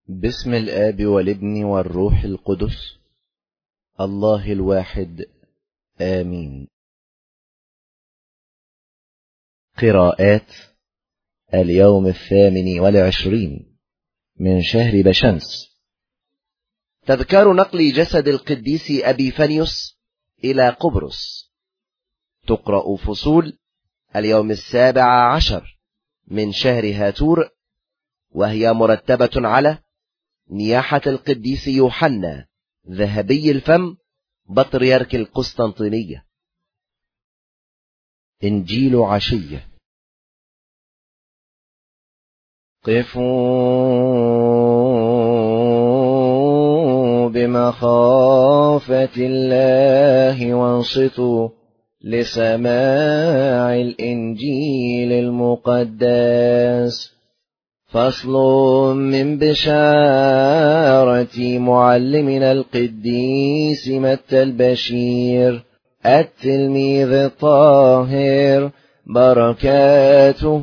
باسم الآب والابن والروح القدس الله الواحد آمين. قراءات اليوم 28 من شهر بشمس. تذكار نقل جسد القديس أبيفانيوس إلى قبرص. تقرأ فصول اليوم 17 من شهر هاتور، وهي مرتبة على نياحة القديس يوحنا ذهبي الفم بطريرك القسطنطينية. إنجيل عشية. قفوا بمخافة الله وانصتوا لسماع الإنجيل المقدس. فصل من بشارة معلمنا القديس متى البشير التلميذ الطاهر، بركاته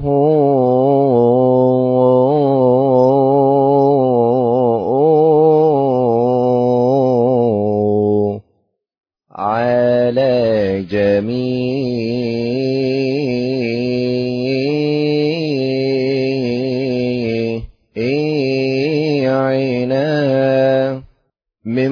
على جميعنا. من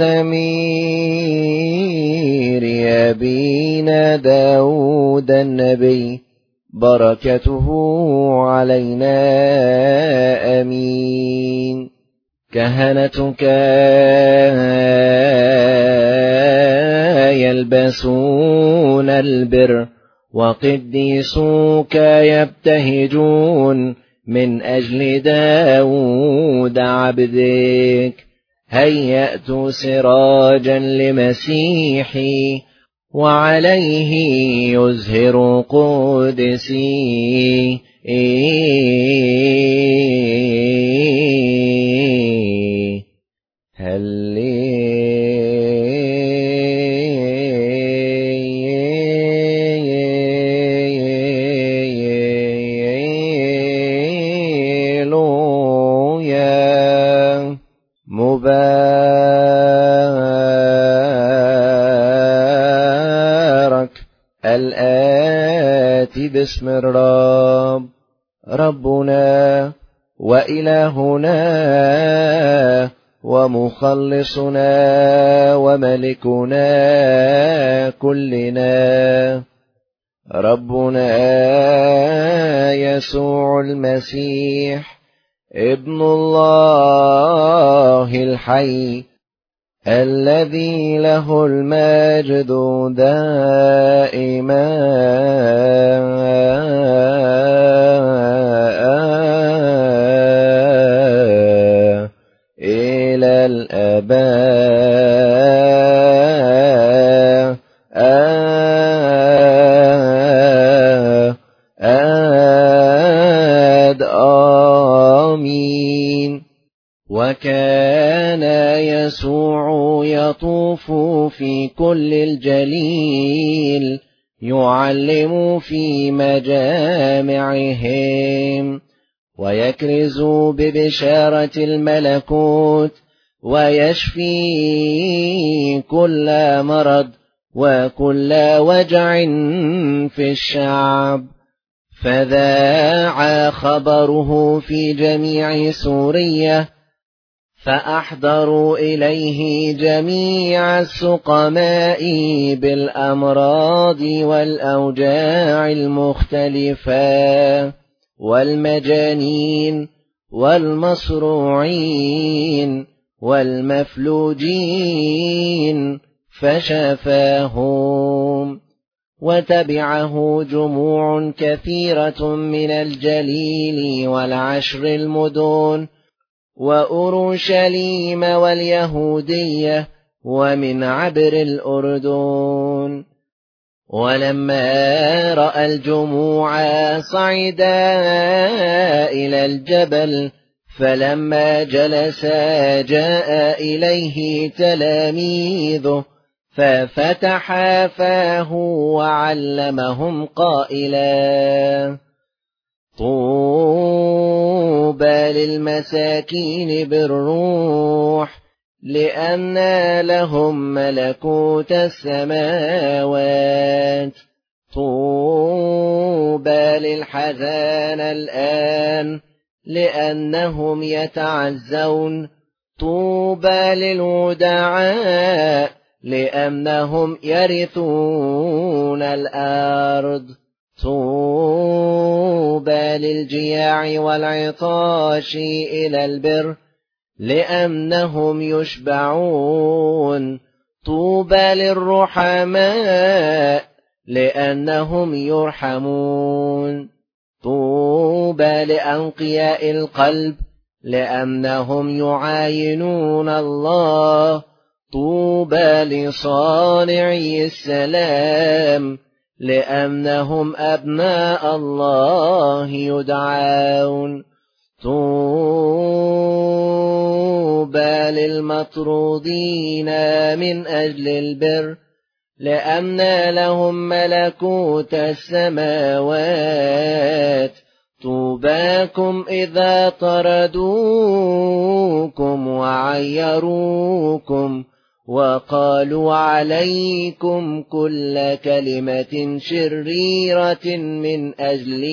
مزامير أبينا داود النبي، بركته علينا آمين. كهنتك يلبسون البر، وقديسوك يبتهجون من أجل داود عبدك. هيأت سراجا لمسيحي، وعليه يزهر قدسي. مبارك الآتي باسم الرب، ربنا وإلهنا ومخلصنا وملكنا كلنا، ربنا يسوع المسيح ابن الله الحي، الذي له المجد دائما إلى الآباء آمين. وكان يسوع يطوف في كل الجليل، يعلم في مجامعهم، ويكرز ببشارة الملكوت، ويشفي كل مرض وكل وجع في الشعب. فذاع خبره في جميع سوريا، فأحضروا إليه جميع السقماء بالأمراض والأوجاع المختلفة، والمجانين والمصروعين والمفلوجين، فشفاهم. وتبعه جموع كثيرة من الجليل والعشر المدن وأورشليم واليهودية ومن عبر الأردن. ولما رأى الجموع صعدا إلى الجبل، فلما جلس جاء إليه تلاميذه، ففتح فاه وعلمهم قائلا: طوبى للمساكين بالروح لأن لهم ملكوت السماوات. طوبى للحزان الآن لأنهم يتعزون. طوبى للودعاء لأنهم يرثون الأرض. طوبى للجياع والعطاش إلى البر لأنهم يشبعون. طوبى للرحماء لأنهم يرحمون. طوبى لأنقياء القلب لأنهم يعاينون الله. طوبى لصانعي السلام لأنهم أبناء الله يدعون. طوبى للمطرودين من أجل البر لأن لهم ملكوت السماوات. طوباكم إذا طردوكم وعيروكم وقالوا عليكم كل كلمة شريرة من أجل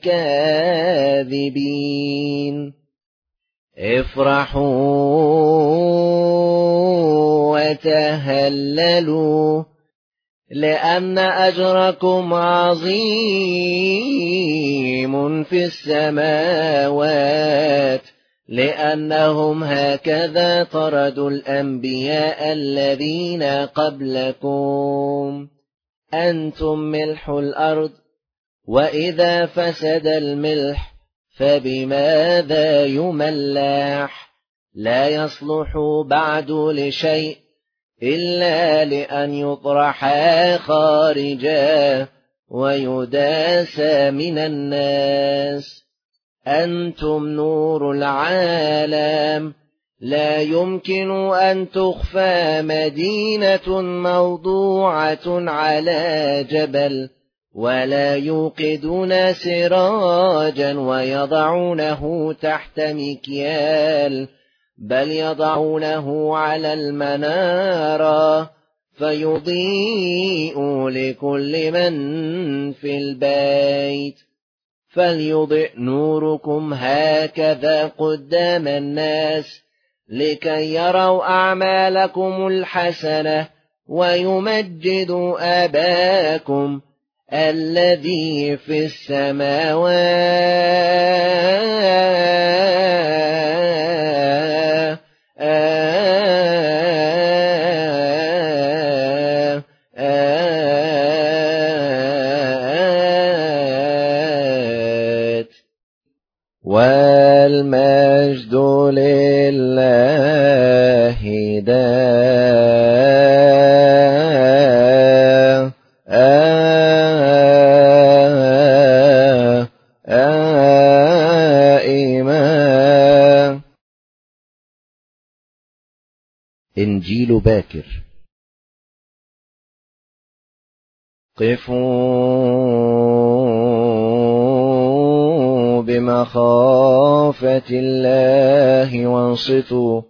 كاذبين. افرحوا وتهللوا لأن أجركم عظيم في السماوات لأنهم هكذا طردوا الأنبياء الذين قبلكم. أنتم ملح الأرض، وإذا فسد الملح فبماذا يملح؟ لا يصلح بعد لشيء إلا لأن يطرح خارجا ويداس من الناس. أنتم نور العالم. لا يمكن أن تخفى مدينة موضوعة على جبل ولا يوقدون سراجا ويضعونه تحت مكيال، بل يضعونه على المنارة فيضيء لكل من في البيت. فليضئ نوركم هكذا قدام الناس لكي يروا أعمالكم الحسنة ويمجدوا آباكم الذي في السماوات. والمجد لله دائما. إنجيل باكر. قفوا بمخافة الله وانصتوا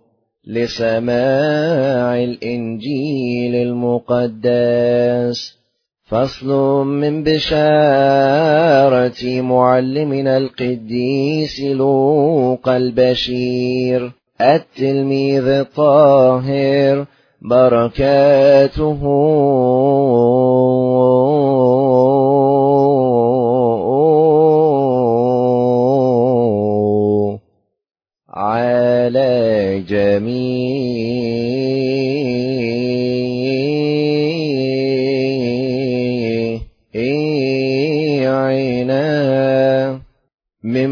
لسماع الإنجيل المقدس. فصل من بشارة معلمنا القديس لوقا البشير التلميذ الطاهر، بركاته على جميعنا. من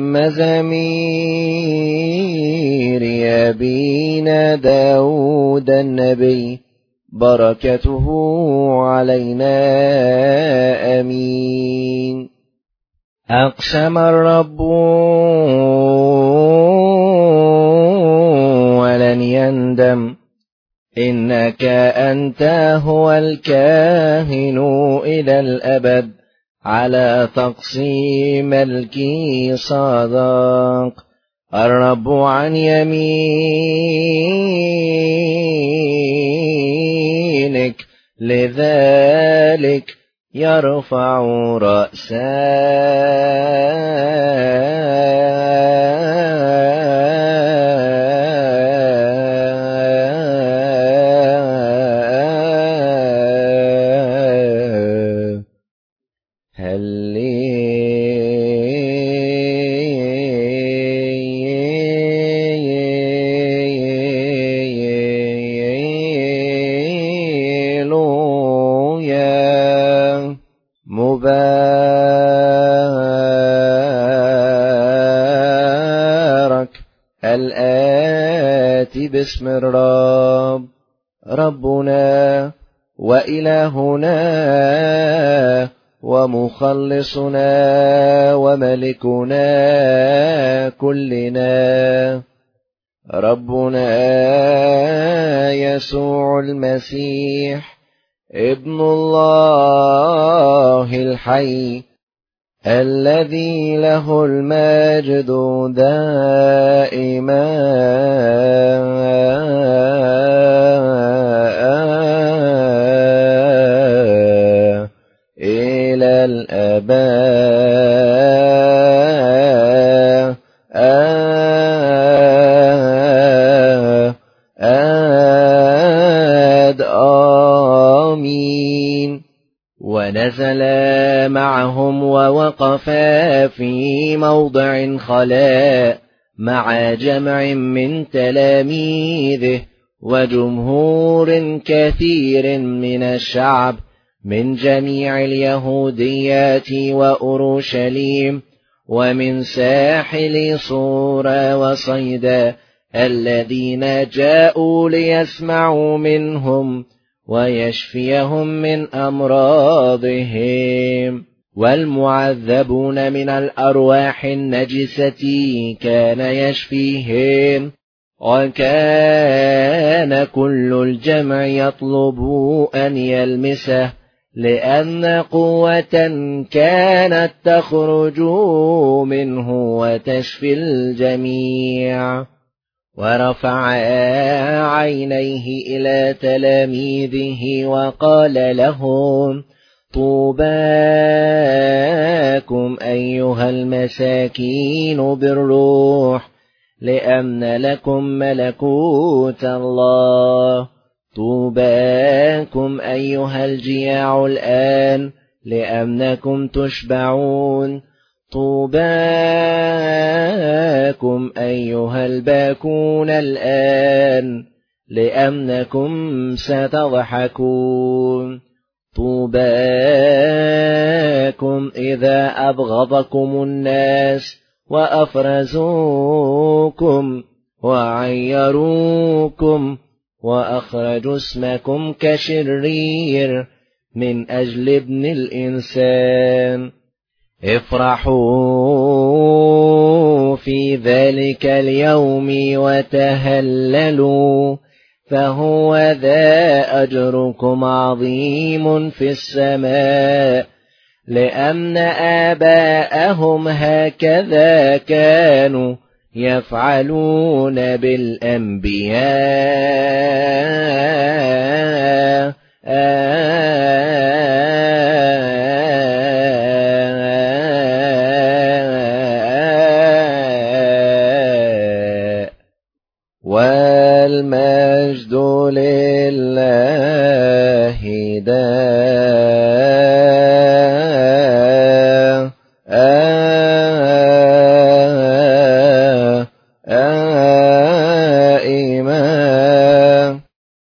مزامير أبينا داود النبي، بركته علينا آمين. أقسم الرب ولن يندم، إنك أنت هو الكاهن إلى الأبد على تقسيم ملكي صادق. الرب عن يمينك، لذلك يرفع مبارك الآتي باسم الرب، ربنا وإلهنا ومخلصنا وملكنا كلنا، ربنا يسوع المسيح ابن الله الحي، الذي له المجد دائما إلى الأبد. آمين. ونزل معهم ووقف في موضع خلاء مع جمع من تلاميذه وجمهور كثير من الشعب من جميع اليهوديات وأورشليم ومن ساحل صور وصيدا، الذين جاءوا ليسمعوا منهم ويشفيهم من أمراضهم. والمعذبون من الأرواح النجسة كان يشفيهم، وكان كل الجمع يطلب أن يلمسه، لأن قوة كانت تخرج منه وتشفي الجميع. ورفع عينيه إلى تلاميذه وقال لهم: طوباكم أيها المساكين بالروح، لأن لكم ملكوت الله. طوباكم أيها الجياع الآن، لأنكم تشبعون. طوباكم أيها الباكون الآن، لأنكم ستضحكون. طوباكم إذا أبغضكم الناس وأفرزوكم وعيروكم وأخرجوا اسمكم كشرير من أجل ابن الإنسان. افرحوا في ذلك اليوم وتهللوا، فهو ذا أجركم عظيم في السماء، لأن آباءهم هكذا كانوا يفعلون بالأنبياء. والمجد لله دائما.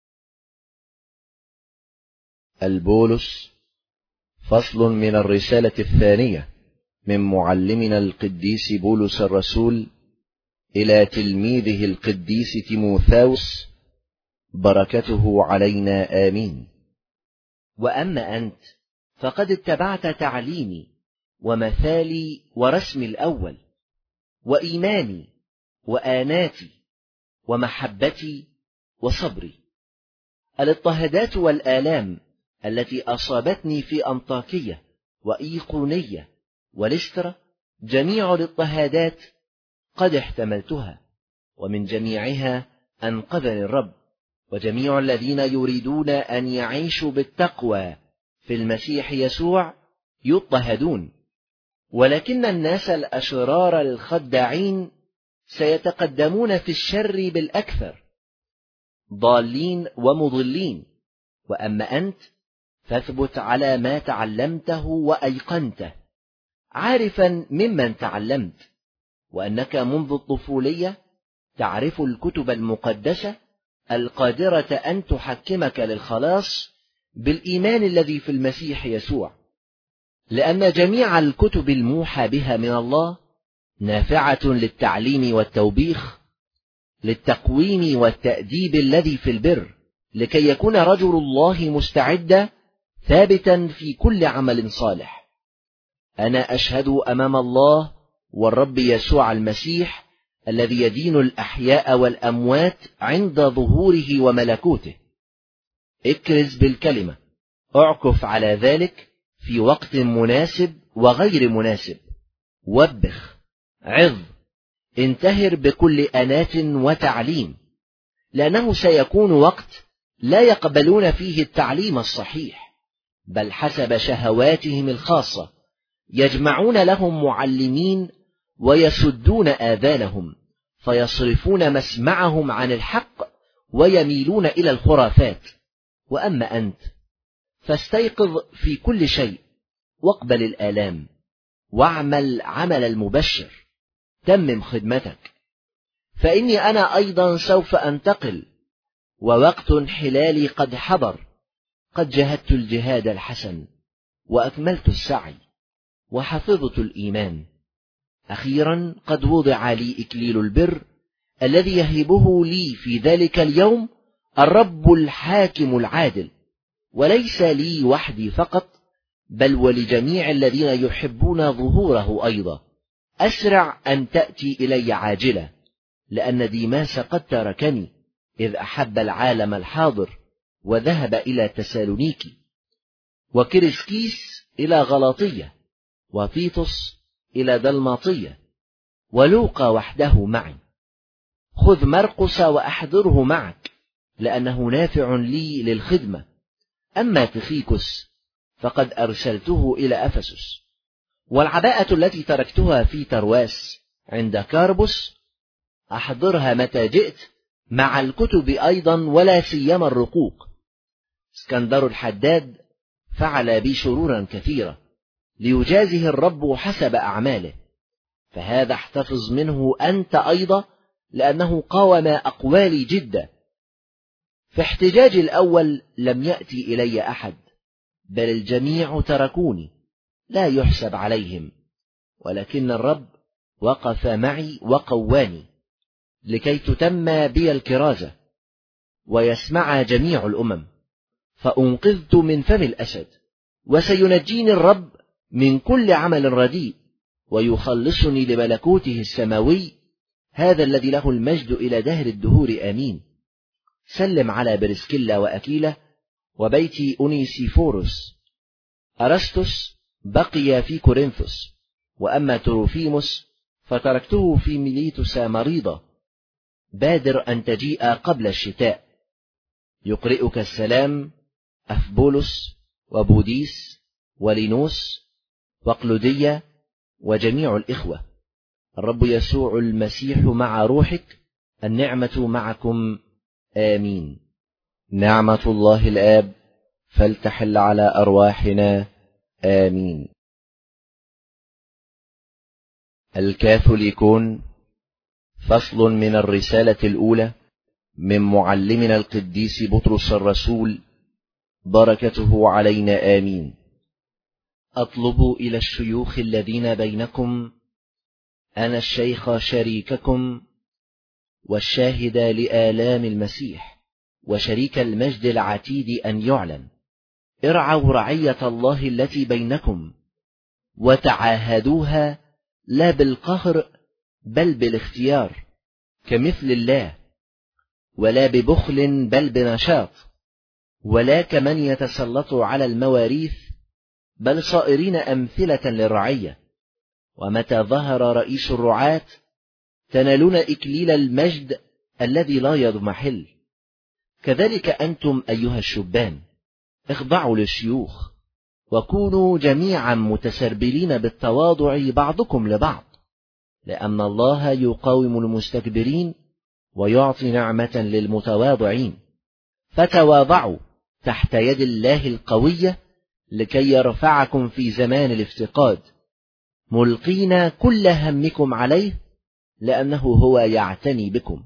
البولس. فصل من الرسالة الثانية من معلمنا القديس بولس الرسول إلى تلميذه القديس تيموثاوس، بركته علينا آمين. وأما أنت فقد اتبعت تعليمي ومثالي ورسمي الأول، وإيماني وآناتي ومحبتي وصبري. الاضطهادات والآلام التي أصابتني في أنطاكية وإيقونية ولسترة، جميع الاضطهادات قد احتملتها، ومن جميعها أنقذني الرب. وجميع الذين يريدون أن يعيشوا بالتقوى في المسيح يسوع يضطهدون، ولكن الناس الأشرار الخداعين سيتقدمون في الشر بالأكثر، ضالين ومضلين. وأما أنت فاثبت على ما تعلمته وأيقنته، عارفا ممن تعلمت، وأنك منذ الطفولية تعرف الكتب المقدسة القادرة أن تحكمك للخلاص بالإيمان الذي في المسيح يسوع، لأن جميع الكتب الموحى بها من الله نافعة للتعليم والتوبيخ، للتقويم والتأديب الذي في البر، لكي يكون رجل الله مستعدا ثابتا في كل عمل صالح. أنا أشهد أمام الله والرب يسوع المسيح الذي يدين الأحياء والأموات عند ظهوره وملكوته. اكرز بالكلمة، اعكف على ذلك في وقت مناسب وغير مناسب، وبخ، عظ، انتهر بكل أنات وتعليم، لأنه سيكون وقت لا يقبلون فيه التعليم الصحيح، بل حسب شهواتهم الخاصة يجمعون لهم معلمين ويسدون آذانهم، فيصرفون مسمعهم عن الحق ويميلون إلى الخرافات. وأما أنت فاستيقظ في كل شيء، واقبل الآلام، واعمل عمل المبشر، تمم خدمتك، فإني أنا أيضا سوف أنتقل، ووقت حلالي قد حضر. قد جهدت الجهاد الحسن، وأكملت السعي، وحفظت الإيمان. أخيرا قد وضع لي إكليل البر الذي يهبه لي في ذلك اليوم الرب الحاكم العادل، وليس لي وحدي فقط، بل ولجميع الذين يحبون ظهوره أيضا. أسرع أن تأتي إلي عاجلة، لأن ديماس قد تركني إذ أحب العالم الحاضر وذهب إلى تسالونيكي، وكريسكيس إلى غلاطية، وتيتوس إلى دلماطية، ولوقا وحده معي. خذ مرقس وأحضره معك، لأنه نافع لي للخدمة. أما تخيكس فقد أرسلته إلى أفسس. والعباءة التي تركتها في ترواس عند كاربس أحضرها متى جئت، مع الكتب أيضا، ولا سيما الرقوق. اسكندر الحداد فعل بي شرورا كثيرة، ليجازه الرب حسب أعماله، فهذا احتفظ منه أنت أيضا، لأنه قاوم أقوالي جدا. في احتجاج الأول لم يأتي إلي أحد، بل الجميع تركوني، لا يحسب عليهم، ولكن الرب وقف معي وقواني، لكي تتم بي الكرازة ويسمع جميع الأمم. فأنقذت من فم الأسد، وسينجيني الرب من كل عمل رديء، ويخلصني لملكوته السماوي، هذا الذي له المجد إلى دهر الدهور آمين. سلم على برسكيلا وأكيلة وبيت أونيسيفوروس. أرسطس بقي في كورنثوس، وأما تروفيموس فتركته في ميليتوس مريضة. بادر أن تجيء قبل الشتاء. يقرئك السلام أفبولس وبوديس ولينوس وقلودية وجميع الإخوة. الرب يسوع المسيح مع روحك، النعمة معكم، آمين. نعمة الله الآب فلتحل على أرواحنا، آمين. الكاثوليكون، فصل من الرسالة الأولى من معلمنا القديس بطرس الرسول، بركته علينا، آمين. أطلب إلى الشيوخ الذين بينكم، أنا الشيخ شريككم والشاهد لآلام المسيح وشريك المجد العتيد أن يعلن، ارعوا رعية الله التي بينكم، وتعاهدوها لا بالقهر بل بالاختيار، كمثل الله، ولا ببخل بل بنشاط، ولا كمن يتسلط على المواريث، بل صائرين أمثلة للرعية. ومتى ظهر رئيس الرعاة تنالون إكليل المجد الذي لا يضمحل. كذلك أنتم أيها الشبان اخضعوا للشيوخ، وكونوا جميعا متسربلين بالتواضع بعضكم لبعض، لأن الله يقاوم المستكبرين ويعطي نعمة للمتواضعين. فتواضعوا تحت يد الله القوية لكي يرفعكم في زمان الافتقاد، ملقين كل همكم عليه لأنه هو يعتني بكم.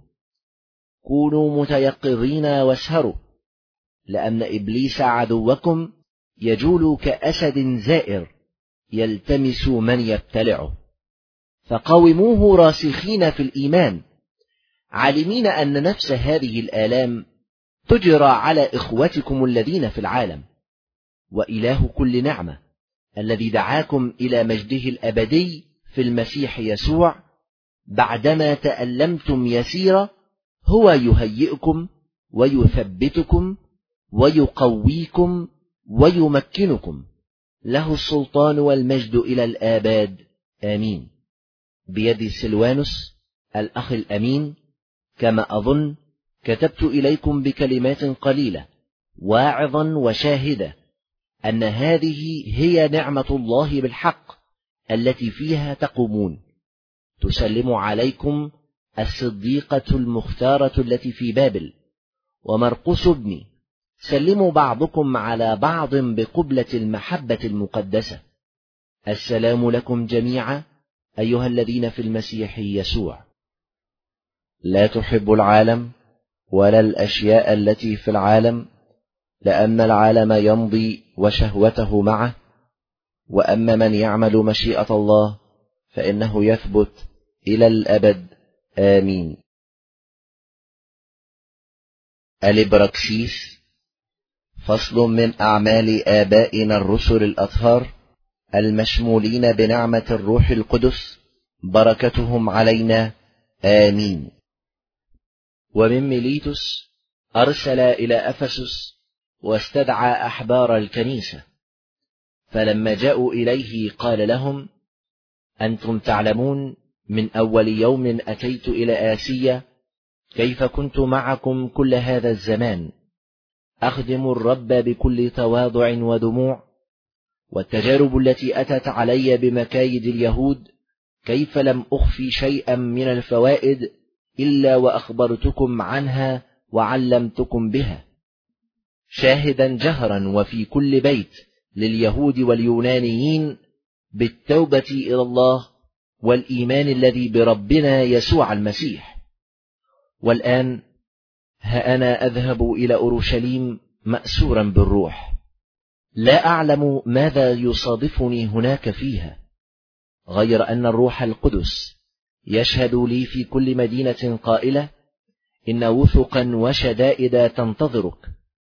كونوا متيقظين واسهروا، لأن إبليس عدوكم يجول كأسد زائر يلتمس من يبتلعه. فقاوموه راسخين في الإيمان، عالمين أن نفس هذه الآلام تجرى على إخوتكم الذين في العالم. وإله كل نعمة الذي دعاكم إلى مجده الأبدي في المسيح يسوع بعدما تألمتم يسيرا هو يهيئكم ويثبتكم ويقويكم ويمكنكم، له السلطان والمجد إلى الآباد، آمين. بيد سلوانوس الأخ الأمين، كما أظن كتبت إليكم بكلمات قليلة واعظا وشاهدة أن هذه هي نعمة الله بالحق التي فيها تقومون. تسلم عليكم الصديقة المختارة التي في بابل ومرقس ابني. سلموا بعضكم على بعض بقبلة المحبة المقدسة. السلام لكم جميعا أيها الذين في المسيح يسوع. لا تحب العالم ولا الأشياء التي في العالم، لأن العالم يمضي وشهوته معه، وأما من يعمل مشيئة الله فإنه يثبت إلى الأبد، آمين. الإبراكسيس. فصل من أعمال آبائنا الرسل الأطهار المشمولين بنعمة الروح القدس، بركتهم علينا، آمين. ومن ميليتوس أرسل إلى أفسس واستدعى أحبار الكنيسة، فلما جاءوا إليه قال لهم: أنتم تعلمون من أول يوم أتيت إلى آسيا كيف كنت معكم كل هذا الزمان أخدم الرب بكل تواضع ودموع، والتجارب التي أتت علي بمكايد اليهود كيف لم أخفي شيئا من الفوائد إلا وأخبرتكم عنها وعلمتكم بها، شاهدا جهرا وفي كل بيت لليهود واليونانيين بالتوبة إلى الله والإيمان الذي بربنا يسوع المسيح. والآن ها أنا أذهب إلى أورشليم مأسورا بالروح، لا أعلم ماذا يصادفني هناك فيها، غير أن الروح القدس يشهد لي في كل مدينة قائلة: إن وثقا وشدائد تنتظرك.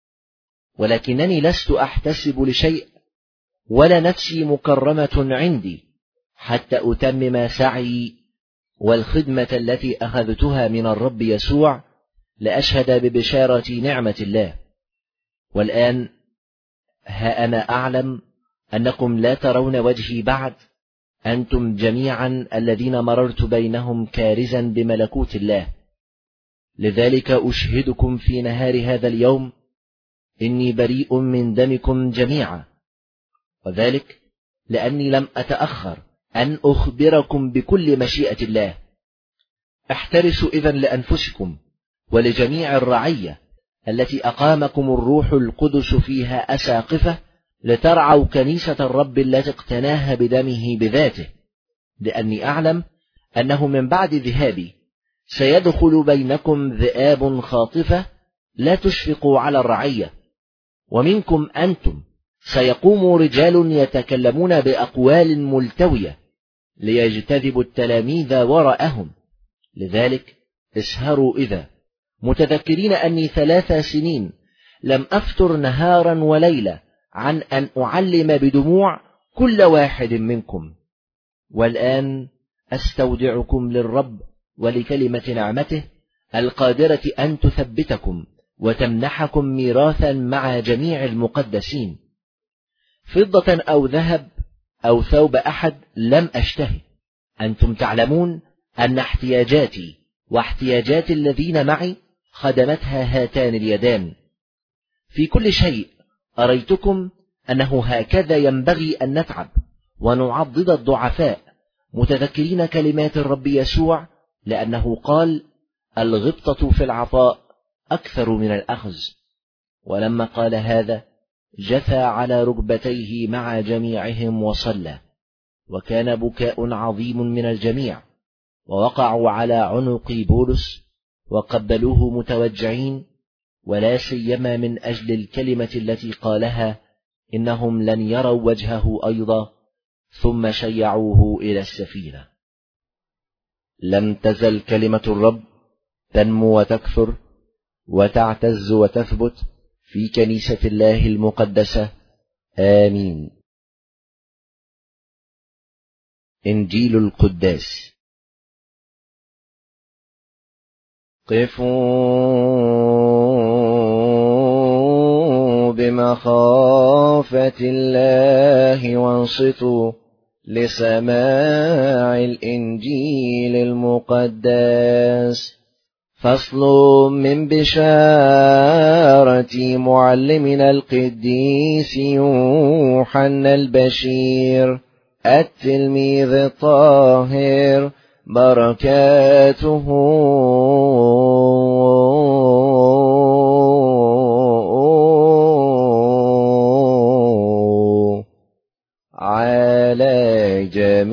ولكنني لست أحتسب لشيء، ولا نفسي مكرمة عندي، حتى أتمم سعي والخدمة التي أخذتها من الرب يسوع لأشهد ببشارة نعمة الله. والآن ها أنا أعلم أنكم لا ترون وجهي بعد، أنتم جميعا الذين مررت بينهم كارزا بملكوت الله. لذلك أشهدكم في نهار هذا اليوم إني بريء من دمكم جميعا، وذلك لأني لم أتأخر أن أخبركم بكل مشيئة الله. احترسوا إذن لأنفسكم ولجميع الرعية التي أقامكم الروح القدس فيها أساقفة، لترعوا كنيسة الرب التي اقتناها بدمه بذاته، لأني أعلم أنه من بعد ذهابي سيدخل بينكم ذئاب خاطفة لا تشفقوا على الرعية، ومنكم أنتم سيقوم رجال يتكلمون بأقوال ملتوية ليجتذبوا التلاميذ وراءهم. لذلك اسهروا إذا متذكرين أني 3 سنين لم أفتر نهارا وليلة عن أن أعلم بدموع كل واحد منكم. والآن أستودعكم للرب ولكلمة نعمته القادرة أن تثبتكم وتمنحكم ميراثا مع جميع المقدسين. فضة أو ذهب أو ثوب أحد لم أشتهي، أنتم تعلمون أن احتياجاتي واحتياجات الذين معي خدمتها هاتان اليدان. في كل شيء أريتكم أنه هكذا ينبغي أن نتعب ونعضد الضعفاء، متذكرين كلمات الرب يسوع، لأنه قال: الغبطة في العطاء أكثر من الأخذ. ولما قال هذا جثى على ركبتيه مع جميعهم وصلى، وكان بكاء عظيم من الجميع، ووقعوا على عنق بولس وقبلوه متوجعين، ولا سيما من أجل الكلمة التي قالها إنهم لن يروا وجهه أيضا، ثم شيعوه إلى السفينة. لم تزل كلمة الرب تنمو وتكثر وتعتز وتثبت في كنيسة الله المقدسة. آمين. إنجيل القداس. قفوا بمخافة الله وانصتوا لسماع الإنجيل المقدس. فصل من بشارة معلمنا القديس يوحنا البشير التلميذ الطاهر، بركاته على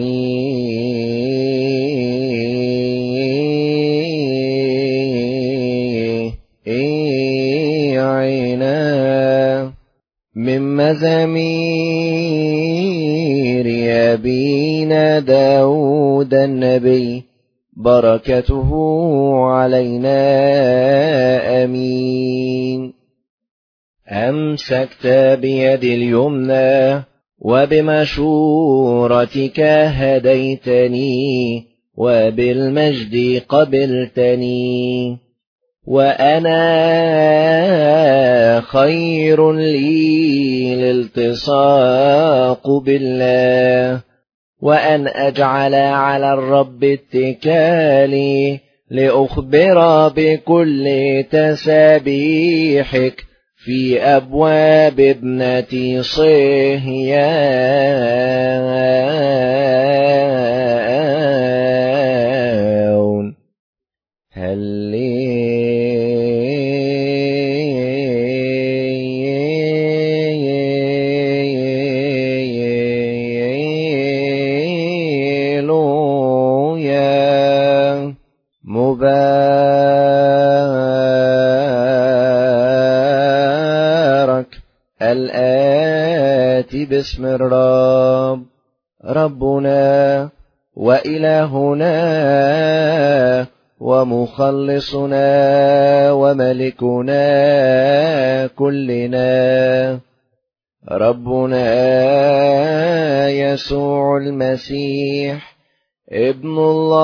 جميعنا. من مزامير أبينا داود النبي، بركته علينا. آمين. أمسكت بيدي اليمنى وبمشورتك هديتني، وبالمجد قبلتني، وأنا خير لي الالتصاق بالله، وأن أجعل على الرب اتكالي، لأخبر بكل تسابيحك في أبواب ابنة صهيون. هللويا. مبارك الآتي باسم الرب، ربنا وإلهنا ومخلصنا وملكنا كلنا، ربنا يسوع المسيح ابن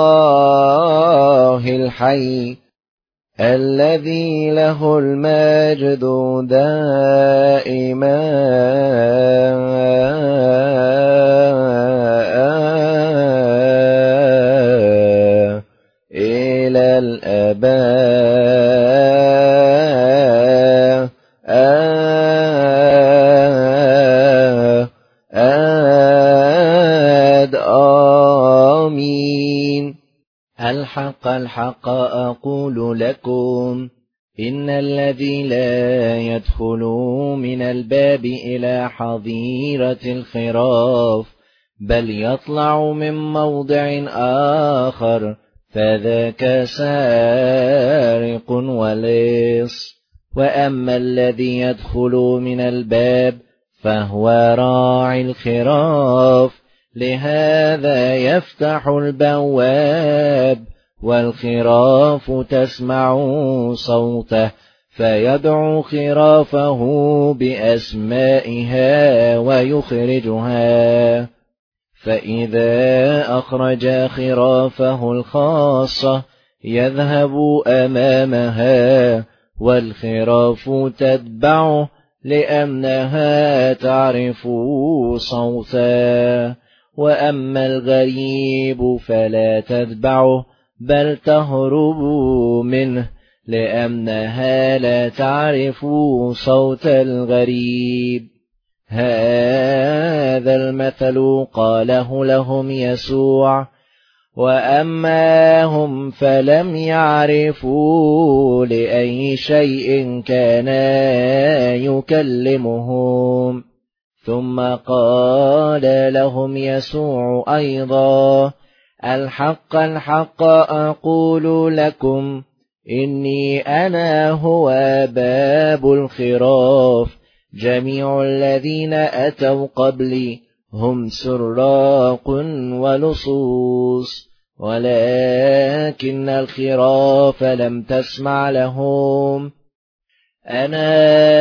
الله الحي، الذي له المجد دائما إلى الآباء. آمين. الحق الحق أقول لكم، إن الذي لا يدخل من الباب إلى حظيرة الخراف، بل يطلع من موضع آخر، فذاك سارق ولص. وأما الذي يدخل من الباب فهو راعي الخراف، لهذا يفتح البواب، والخراف تسمع صوته، فيدعو خرافه بأسمائها ويخرجها. فإذا أخرج خرافه الخاصة يذهب أمامها، والخراف تتبعه، لأنها تعرف صوته، وأما الغريب فلا تتبعه بل تهرب منه، لأنها لا تعرف صوت الغريب. هذا المثل قاله لهم يسوع، وأما هم فلم يعرفوا لأي شيء كان يكلمهم. ثم قال لهم يسوع أيضا: الحق الحق أقول لكم، إني أنا هو باب الخراف. جميع الذين أتوا قبلي هم سراق ولصوص، ولكن الخراف لم تسمع لهم. أنا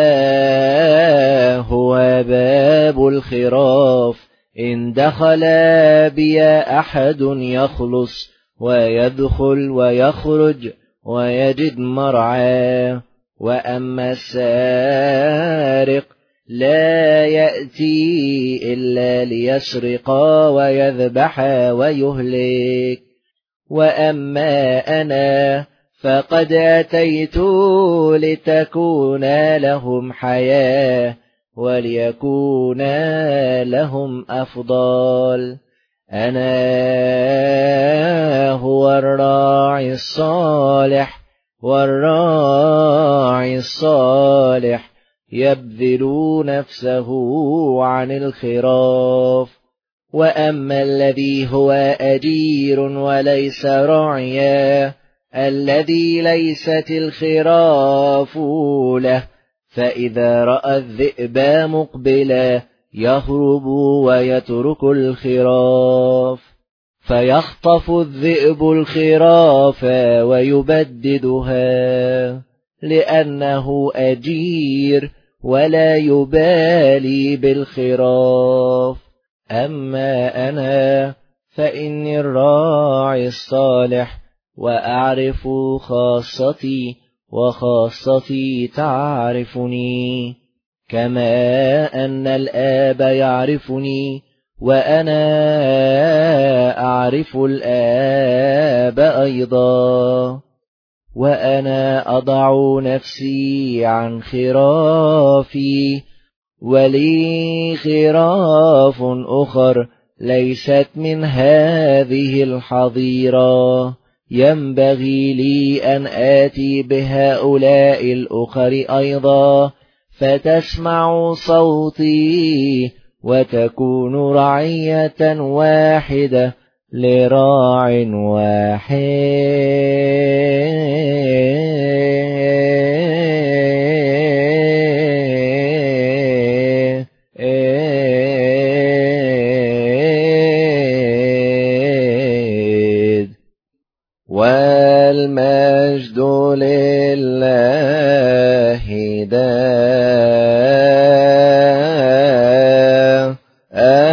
هو باب الخراف، إن دخل بي أحد يخلص ويدخل ويخرج ويجد مرعى. وأما السارق لا يأتي إلا ليسرق ويذبح ويهلك، وأما أنا فقد أتيت لتكون لهم حياة وليكون لهم أفضل. أنا هو الراعي الصالح، والراعي الصالح يبذل نفسه عن الخراف. وأما الذي هو أجير وليس راعيا، الذي ليست الخراف له، فإذا رأى الذئب مقبلا يهرب ويترك الخراف، فيخطف الذئب الخراف ويبددها، لأنه أجير ولا يبالي بالخراف. أما أنا فإني الراعي الصالح، وأعرف خاصتي وخاصتي تعرفني، كما أن الآب يعرفني وأنا أعرف الآب أيضا. وأنا أضع نفسي عن خرافي، ولي خراف أخر ليست من هذه الحظيرة، ينبغي لي أن آتي بهؤلاء الأخر أيضا، فتسمع صوتي وتكون رعية واحدة لراع واحد. والمجد لله دائما